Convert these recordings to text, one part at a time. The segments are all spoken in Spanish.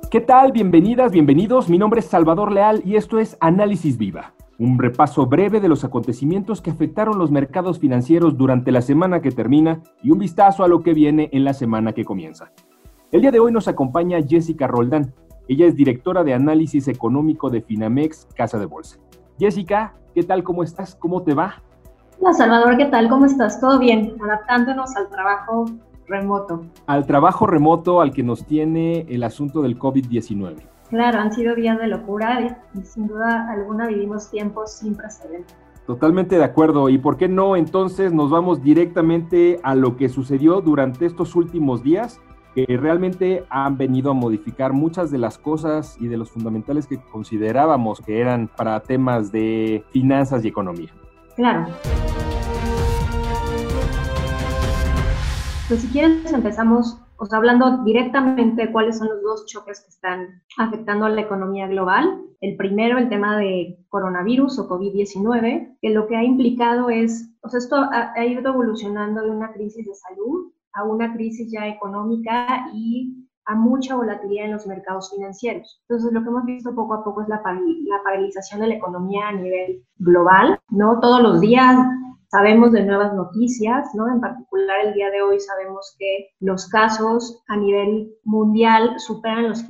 ¿Qué tal? Bienvenidas, bienvenidos. Mi nombre es Salvador Leal y esto es Análisis Viva, un repaso breve de los acontecimientos que afectaron los mercados financieros durante la semana que termina y un vistazo a lo que viene en la semana que comienza. El día de hoy nos acompaña Jessica Roldán. Ella es directora de análisis económico de Finamex, Casa de Bolsa. Jessica, ¿qué tal? ¿Cómo estás? ¿Cómo te va? Hola Salvador, ¿qué tal? ¿Cómo estás? ¿Todo bien? Adaptándonos al trabajo remoto. Al trabajo remoto al que nos tiene el asunto del COVID-19. Claro, han sido días de locura y sin duda alguna vivimos tiempos sin precedentes. Totalmente de acuerdo. ¿Y por qué no? Entonces nos vamos directamente a lo que sucedió durante estos últimos días, que realmente han venido a modificar muchas de las cosas y de los fundamentales que considerábamos que eran para temas de finanzas y economía. Claro. Pues si quieres empezamos hablando directamente de cuáles son los dos choques que están afectando a la economía global. El primero, el tema de coronavirus o COVID-19, que lo que ha implicado es, esto ha ido evolucionando de una crisis de salud a una crisis ya económica y a mucha volatilidad en los mercados financieros. Entonces, lo que hemos visto poco a poco es la paralización de la economía a nivel global, ¿no? Todos los días sabemos de nuevas noticias, ¿no? En particular, el día de hoy sabemos que los casos a nivel mundial superan los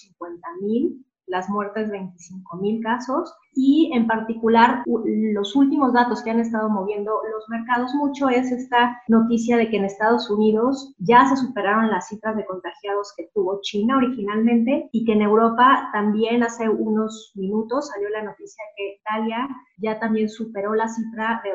550,000, las muertes 25,000 casos, y en particular los últimos datos que han estado moviendo los mercados mucho es esta noticia de que en Estados Unidos ya se superaron las cifras de contagiados que tuvo China originalmente y que en Europa también hace unos minutos salió la noticia que Italia ya también superó la cifra de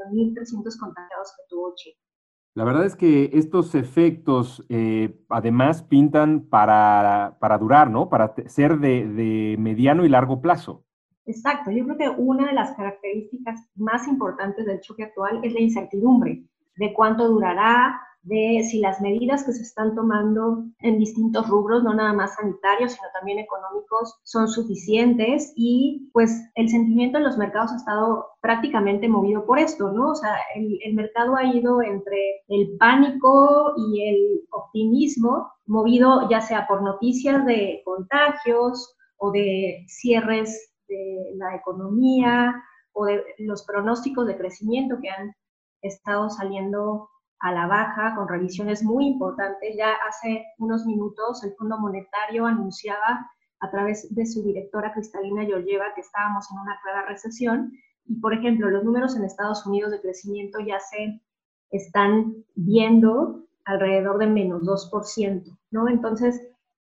81,300 contagiados que tuvo China. La verdad es que estos efectos además pintan para durar, ¿no? Para ser de mediano y largo plazo. Exacto, yo creo que una de las características más importantes del choque actual es la incertidumbre de cuánto durará, de si las medidas que se están tomando en distintos rubros, no nada más sanitarios, sino también económicos, son suficientes y pues el sentimiento en los mercados ha estado prácticamente movido por esto, ¿no? O sea, el mercado ha ido entre el pánico y el optimismo, movido ya sea por noticias de contagios o de cierres de la economía o de los pronósticos de crecimiento que han estado saliendo a la baja con revisiones muy importantes. Ya hace unos minutos el Fondo Monetario anunciaba a través de su directora Kristalina Georgieva que estábamos en una clara recesión y, por ejemplo, los números en Estados Unidos de crecimiento ya se están viendo alrededor de menos 2%, ¿no? Entonces,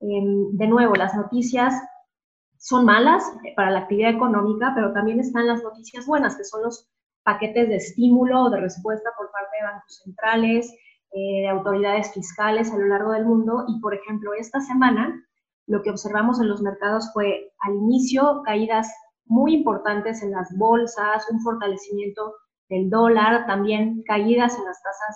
de nuevo, las noticias son malas para la actividad económica, pero también están las noticias buenas, que son los paquetes de estímulo o de respuesta por parte de bancos centrales, de autoridades fiscales a lo largo del mundo. Y, por ejemplo, esta semana lo que observamos en los mercados fue al inicio caídas muy importantes en las bolsas, un fortalecimiento del dólar, también caídas en las tasas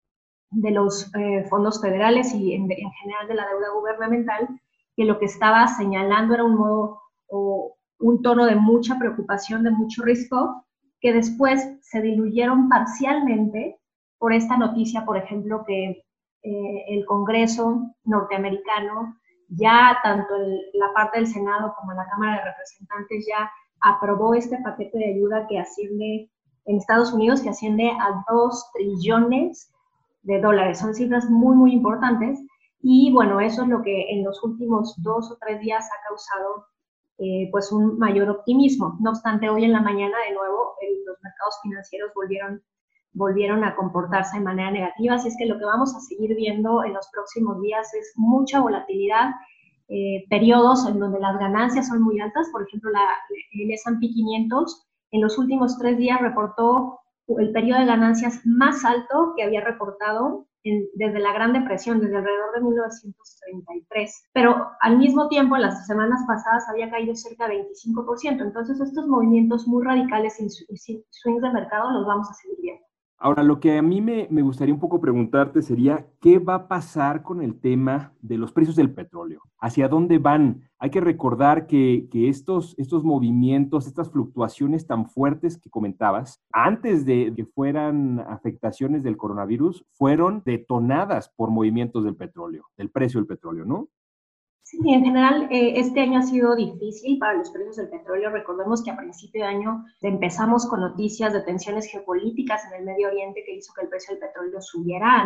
de los fondos federales y en general de la deuda gubernamental, que lo que estaba señalando era un modo o un tono de mucha preocupación, de mucho riesgo, que después se diluyeron parcialmente por esta noticia, por ejemplo, que el Congreso norteamericano, ya tanto la parte del Senado como la Cámara de Representantes ya aprobó este paquete de ayuda que asciende en Estados Unidos, que asciende a 2 trillones de dólares. Son cifras muy, muy importantes. Y bueno, eso es lo que en los últimos 2 o 3 días ha causado pues un mayor optimismo. No obstante, hoy en la mañana de nuevo los mercados financieros volvieron a comportarse de manera negativa, así es que lo que vamos a seguir viendo en los próximos días es mucha volatilidad, periodos en donde las ganancias son muy altas. Por ejemplo, el S&P 500 en los últimos 3 días reportó el periodo de ganancias más alto que había reportado desde la Gran Depresión, desde alrededor de 1933. Pero al mismo tiempo, en las semanas pasadas había caído cerca de 25%. Entonces, estos movimientos muy radicales y swings de mercado los vamos a seguir viendo. Ahora, lo que a mí me gustaría un poco preguntarte sería, ¿qué va a pasar con el tema de los precios del petróleo? ¿Hacia dónde van? Hay que recordar que estos movimientos, estas fluctuaciones tan fuertes que comentabas, antes de que fueran afectaciones del coronavirus, fueron detonadas por movimientos del petróleo, del precio del petróleo, ¿no? Sí, en general, este año ha sido difícil para los precios del petróleo. Recordemos que a principio de año empezamos con noticias de tensiones geopolíticas en el Medio Oriente que hizo que el precio del petróleo subiera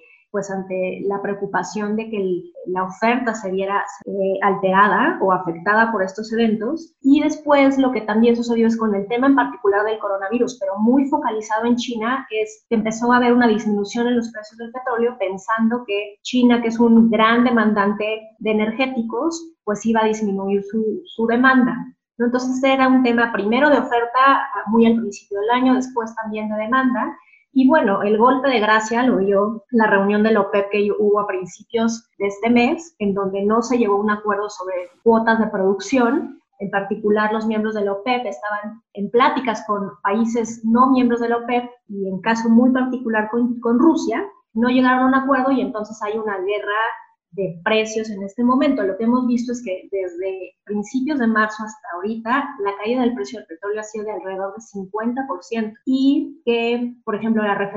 ante la preocupación de que la oferta se viera alterada o afectada por estos eventos. Y después lo que también sucedió es con el tema en particular del coronavirus, pero muy focalizado en China, es que empezó a haber una disminución en los precios del petróleo pensando que China, que es un gran demandante de energéticos, pues iba a disminuir su demanda. Entonces era un tema primero de oferta muy al principio del año, después también de demanda. Y bueno, el golpe de gracia lo dio la reunión de la OPEP que hubo a principios de este mes, en donde no se llegó a un acuerdo sobre cuotas de producción. En particular, los miembros de la OPEP estaban en pláticas con países no miembros de la OPEP y en caso muy particular con Rusia, no llegaron a un acuerdo y entonces hay una guerra de precios en este momento. Lo que hemos visto es que desde principios de marzo hasta ahorita, la caída del precio del petróleo ha sido de alrededor de 50% y que, por ejemplo,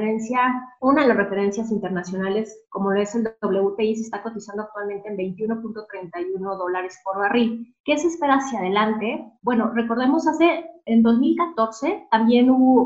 una de las referencias internacionales, como lo es el WTI, se está cotizando actualmente en $21.31 por barril. ¿Qué se espera hacia adelante? Bueno, recordemos en 2014 también hubo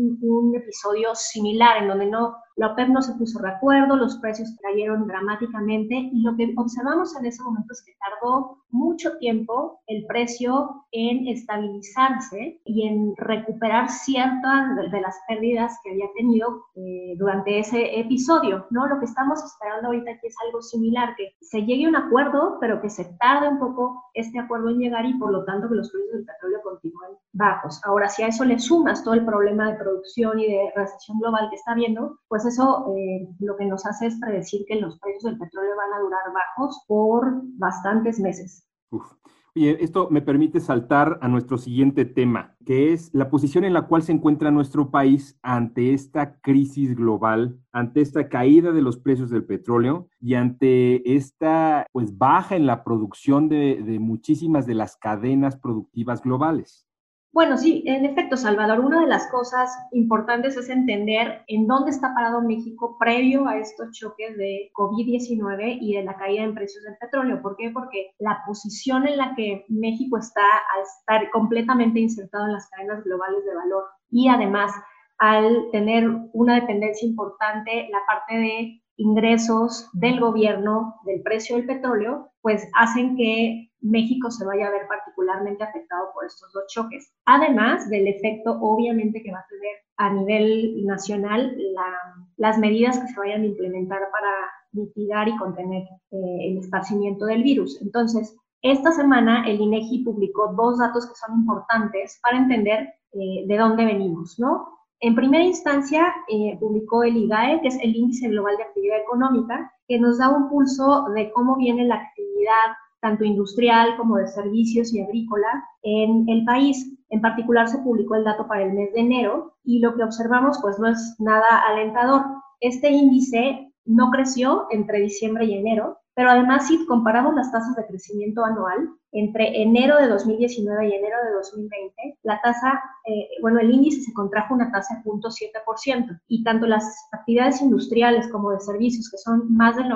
un episodio similar en donde la OPEP no se puso de acuerdo, los precios cayeron dramáticamente y lo que observamos en ese momento es que tardó mucho tiempo el precio en estabilizarse y en recuperar ciertas de las pérdidas que había tenido durante ese episodio, ¿no? Lo que estamos esperando ahorita aquí es algo similar, que se llegue a un acuerdo, pero que se tarde un poco este acuerdo en llegar y por lo tanto que los precios del petróleo continúen bajos. Ahora, si a eso le sumas todo el problema de producción y de recesión global que está habiendo, pues eso lo que nos hace es predecir que los precios del petróleo van a durar bajos por bastantes meses. Uf. Oye, esto me permite saltar a nuestro siguiente tema, que es la posición en la cual se encuentra nuestro país ante esta crisis global, ante esta caída de los precios del petróleo y ante esta baja en la producción de muchísimas de las cadenas productivas globales. Bueno, sí, en efecto, Salvador, una de las cosas importantes es entender en dónde está parado México previo a estos choques de COVID-19 y de la caída en precios del petróleo. ¿Por qué? Porque la posición en la que México está al estar completamente insertado en las cadenas globales de valor y además al tener una dependencia importante, la parte de ingresos del gobierno del precio del petróleo, pues hacen que México se vaya a ver particularmente afectado por estos dos choques. Además del efecto, obviamente, que va a tener a nivel nacional las medidas que se vayan a implementar para mitigar y contener el esparcimiento del virus. Entonces, esta semana el INEGI publicó dos datos que son importantes para entender de dónde venimos, ¿no? En primera instancia, publicó el IGAE, que es el Índice Global de Actividad Económica, que nos da un pulso de cómo viene la actividad tanto industrial como de servicios y agrícola en el país. En particular se publicó el dato para el mes de enero y lo que observamos pues no es nada alentador. Este índice no creció entre diciembre y enero, pero además si comparamos las tasas de crecimiento anual entre enero de 2019 y enero de 2020, la tasa, el índice se contrajo una tasa de 0.7% y tanto las actividades industriales como de servicios, que son más del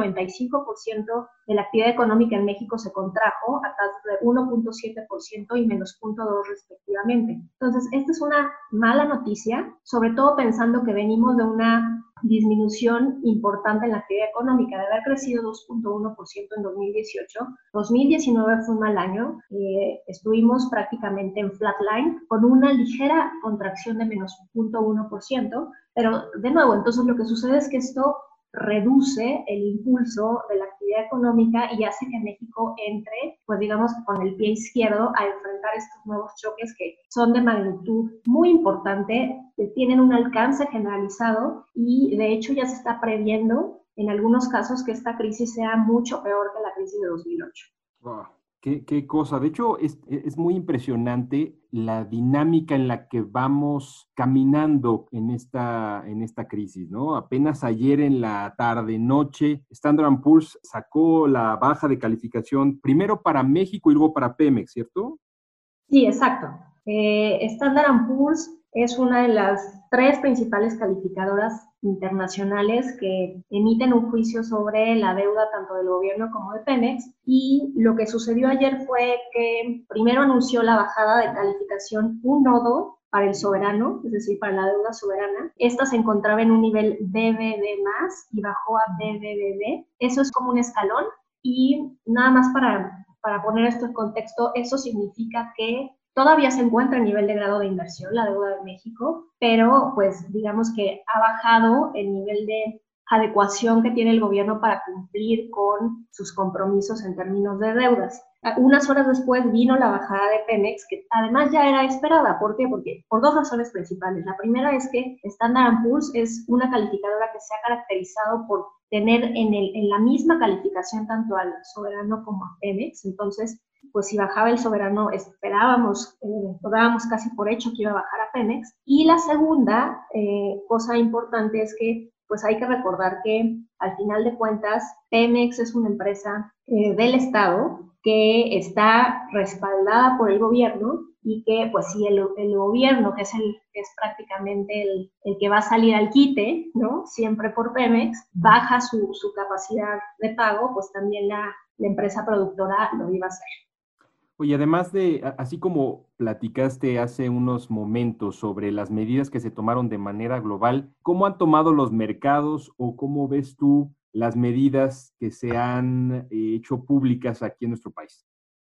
95% de la actividad económica en México, se contrajo a tasas de 1.7% y menos 0.2% respectivamente. Entonces, esta es una mala noticia, sobre todo pensando que venimos de una disminución importante en la actividad económica, de haber crecido 2.1% en 2018. 2019 fue un mal año, estuvimos prácticamente en flatline, con una ligera contracción de menos 0.1%, pero de nuevo, entonces lo que sucede es que esto reduce el impulso de la actividad económica y hace que México entre, pues digamos, con el pie izquierdo a enfrentar estos nuevos choques que son de magnitud muy importante, que tienen un alcance generalizado y de hecho ya se está previendo en algunos casos que esta crisis sea mucho peor que la crisis de 2008. Wow. Qué cosa. De hecho, es muy impresionante la dinámica en la que vamos caminando en esta crisis, ¿no? Apenas ayer en la tarde-noche, Standard & Poor's sacó la baja de calificación primero para México y luego para Pemex, ¿cierto? Sí, exacto. Standard & Poor's es una de las tres principales calificadoras internacionales que emiten un juicio sobre la deuda tanto del gobierno como de Pemex. Y lo que sucedió ayer fue que primero anunció la bajada de calificación un nodo para el soberano, es decir, para la deuda soberana. Esta se encontraba en un nivel BBB más y bajó a BBB. Eso es como un escalón. Y nada más para poner esto en contexto, eso significa que todavía se encuentra en nivel de grado de inversión la deuda de México, pero pues digamos que ha bajado el nivel de adecuación que tiene el gobierno para cumplir con sus compromisos en términos de deudas. Unas horas después vino la bajada de Pemex, que además ya era esperada. ¿Por qué? Porque por dos razones principales. La primera es que Standard & Poor's es una calificadora que se ha caracterizado por tener en la misma calificación tanto al soberano como a Pemex. Entonces, pues si bajaba el soberano, esperábamos, lo dábamos casi por hecho que iba a bajar a Pemex. Y la segunda cosa importante es que pues hay que recordar que al final de cuentas Pemex es una empresa del Estado que está respaldada por el gobierno y que pues si el gobierno, que es prácticamente el que va a salir al quite, ¿no? Siempre por Pemex, baja su capacidad de pago, pues también la empresa productora lo iba a hacer. Oye, además de, así como platicaste hace unos momentos sobre las medidas que se tomaron de manera global, ¿cómo han tomado los mercados o cómo ves tú las medidas que se han hecho públicas aquí en nuestro país?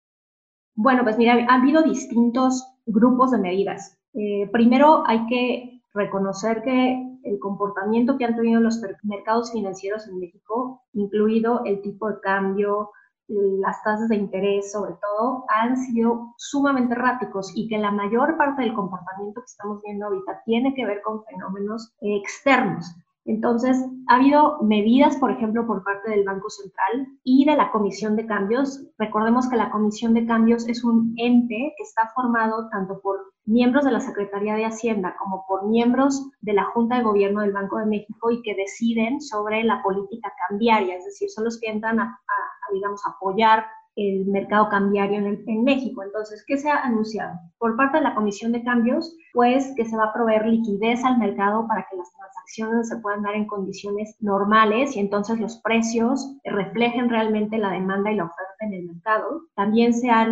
Bueno, pues mira, ha habido distintos grupos de medidas. Primero hay que reconocer que el comportamiento que han tenido los mercados financieros en México, incluido el tipo de cambio, las tasas de interés sobre todo, han sido sumamente erráticos y que la mayor parte del comportamiento que estamos viendo ahorita tiene que ver con fenómenos externos. Entonces, ha habido medidas, por ejemplo, por parte del Banco Central y de la Comisión de Cambios. Recordemos que la Comisión de Cambios es un ente que está formado tanto por miembros de la Secretaría de Hacienda como por miembros de la Junta de Gobierno del Banco de México y que deciden sobre la política cambiaria, es decir, son los que entran digamos, apoyar el mercado cambiario en México. Entonces, ¿qué se ha anunciado? Por parte de la Comisión de Cambios, pues que se va a proveer liquidez al mercado para que las transacciones se puedan dar en condiciones normales y entonces los precios reflejen realmente la demanda y la oferta en el mercado. También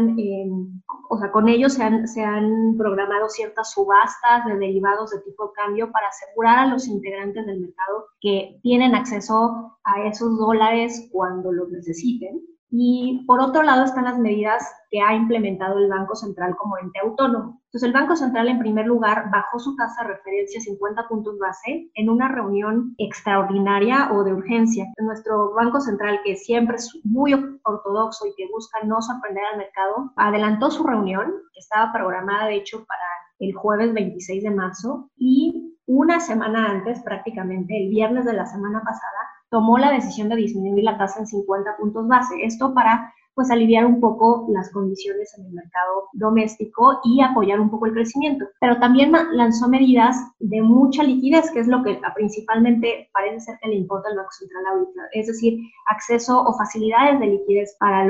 con ellos se han programado ciertas subastas de derivados de tipo de cambio para asegurar a los integrantes del mercado que tienen acceso a esos dólares cuando los necesiten. Y por otro lado están las medidas que ha implementado el Banco Central como ente autónomo. Entonces el Banco Central en primer lugar bajó su tasa de referencia a 50 puntos base en una reunión extraordinaria o de urgencia. Nuestro Banco Central, que siempre es muy ortodoxo y que busca no sorprender al mercado, adelantó su reunión, que estaba programada de hecho para el jueves 26 de marzo, y una semana antes, prácticamente el viernes de la semana pasada, tomó la decisión de disminuir la tasa en 50 puntos base. Esto para pues aliviar un poco las condiciones en el mercado doméstico y apoyar un poco el crecimiento. Pero también lanzó medidas de mucha liquidez, que es lo que principalmente parece ser que le importa al Banco Central ahorita. Es decir, acceso o facilidades de liquidez para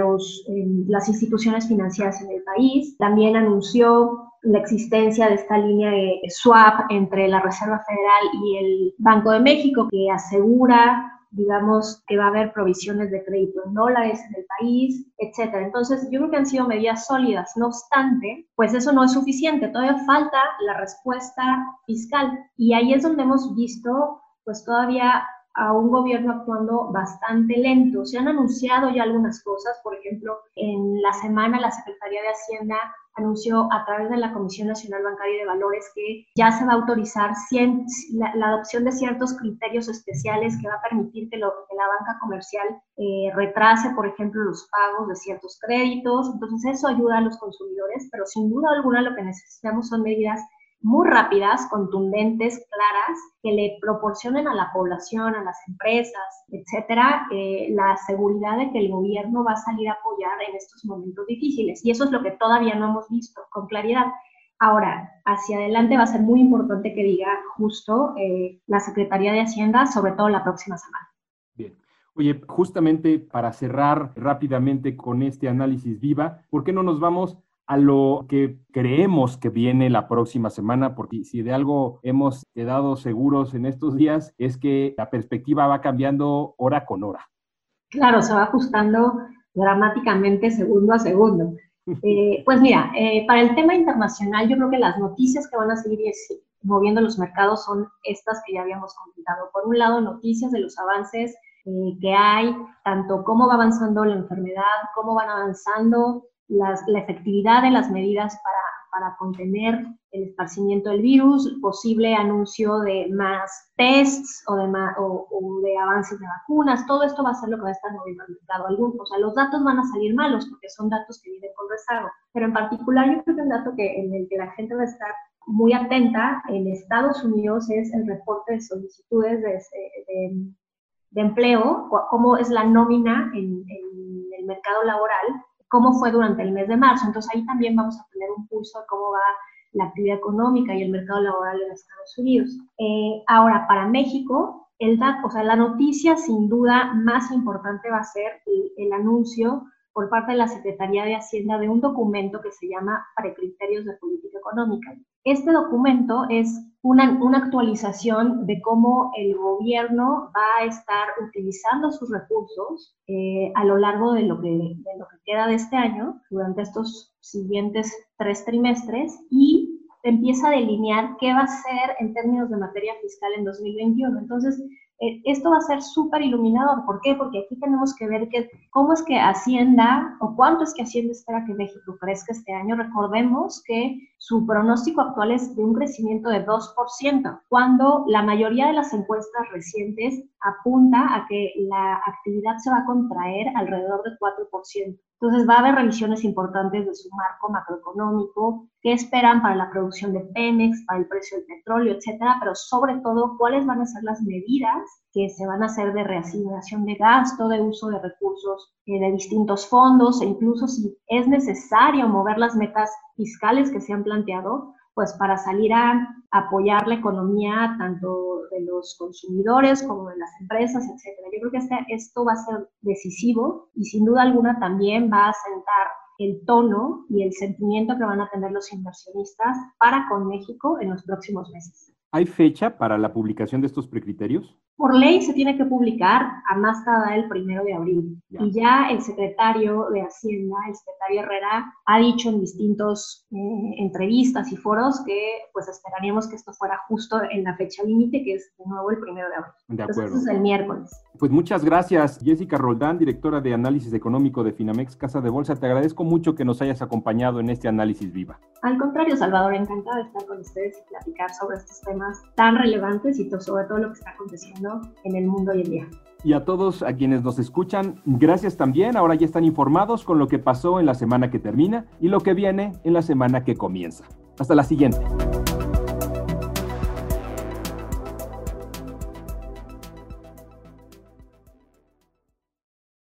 las instituciones financieras en el país. También anunció la existencia de esta línea de swap entre la Reserva Federal y el Banco de México, que asegura, digamos, que va a haber provisiones de crédito en dólares en el país, etcétera. Entonces, yo creo que han sido medidas sólidas. No obstante, pues eso no es suficiente. Todavía falta la respuesta fiscal. Y ahí es donde hemos visto, pues todavía a un gobierno actuando bastante lento. Se han anunciado ya algunas cosas. Por ejemplo, en la semana la Secretaría de Hacienda anunció a través de la Comisión Nacional Bancaria y de Valores que ya se va a autorizar la adopción de ciertos criterios especiales que va a permitir que la banca comercial retrase, por ejemplo, los pagos de ciertos créditos. Entonces eso ayuda a los consumidores, pero sin duda alguna lo que necesitamos son medidas muy rápidas, contundentes, claras, que le proporcionen a la población, a las empresas, etcétera, la seguridad de que el gobierno va a salir a apoyar en estos momentos difíciles. Y eso es lo que todavía no hemos visto con claridad. Ahora, hacia adelante va a ser muy importante que diga justo la Secretaría de Hacienda, sobre todo la próxima semana. Bien. Oye, justamente para cerrar rápidamente con este análisis viva, ¿por qué no nos vamos a lo que creemos que viene la próxima semana, porque si de algo hemos quedado seguros en estos días es que la perspectiva va cambiando hora con hora. Claro, se va ajustando dramáticamente segundo a segundo. Pues mira, para el tema internacional, yo creo que las noticias que van a seguir moviendo los mercados son estas que ya habíamos comentado. Por un lado, noticias de los avances que hay, tanto cómo va avanzando la enfermedad, cómo van avanzando la efectividad de las medidas para contener el esparcimiento del virus, posible anuncio de más tests o de avances de vacunas. Todo esto va a ser lo que va a estar moviendo el mercado. O sea, los datos van a salir malos porque son datos que vienen con rezago, pero en particular yo creo que un dato en el que la gente va a estar muy atenta en Estados Unidos es el reporte de solicitudes de empleo, cómo es la nómina en el mercado laboral, cómo fue durante el mes de marzo. Entonces ahí también vamos a tener un pulso de cómo va la actividad económica y el mercado laboral en Estados Unidos. Ahora, para México, la noticia sin duda más importante va a ser el anuncio por parte de la Secretaría de Hacienda de un documento que se llama Precriterios de Política Económica. Este documento es una actualización de cómo el gobierno va a estar utilizando sus recursos a lo largo de lo que queda de este año, durante estos siguientes 3 trimestres, y empieza a delinear qué va a ser en términos de materia fiscal en 2021. Entonces, esto va a ser súper iluminador. ¿Por qué? Porque aquí tenemos que ver cómo es que Hacienda, o cuánto es que Hacienda espera que México crezca este año. Recordemos que su pronóstico actual es de un crecimiento de 2%, cuando la mayoría de las encuestas recientes apunta a que la actividad se va a contraer alrededor de 4%. Entonces va a haber revisiones importantes de su marco macroeconómico, qué esperan para la producción de Pemex, para el precio del petróleo, etcétera, pero sobre todo cuáles van a ser las medidas que se van a hacer de reasignación de gasto, de uso de recursos de distintos fondos, e incluso si es necesario mover las metas fiscales que se han planteado, pues para salir a apoyar la economía tanto de los consumidores como de las empresas, etcétera. Yo creo que esto va a ser decisivo y sin duda alguna también va a sentar el tono y el sentimiento que van a tener los inversionistas para con México en los próximos meses. ¿Hay fecha para la publicación de estos precriterios? Por ley se tiene que publicar a más tardar el 1 de abril. Ya. Y ya el secretario de Hacienda, el secretario Herrera, ha dicho en distintos entrevistas y foros que pues esperaríamos que esto fuera justo en la fecha límite, que es de nuevo el 1 de abril. De acuerdo. Entonces es el miércoles. Pues muchas gracias, Jessica Roldán, directora de Análisis Económico de Finamex Casa de Bolsa. Te agradezco mucho que nos hayas acompañado en este Análisis Viva. Al contrario, Salvador, encantada de estar con ustedes y platicar sobre estos temas tan relevantes y sobre todo lo que está aconteciendo en el mundo hoy en día. Y a todos a quienes nos escuchan, gracias también. Ahora ya están informados con lo que pasó en la semana que termina y lo que viene en la semana que comienza. Hasta la siguiente.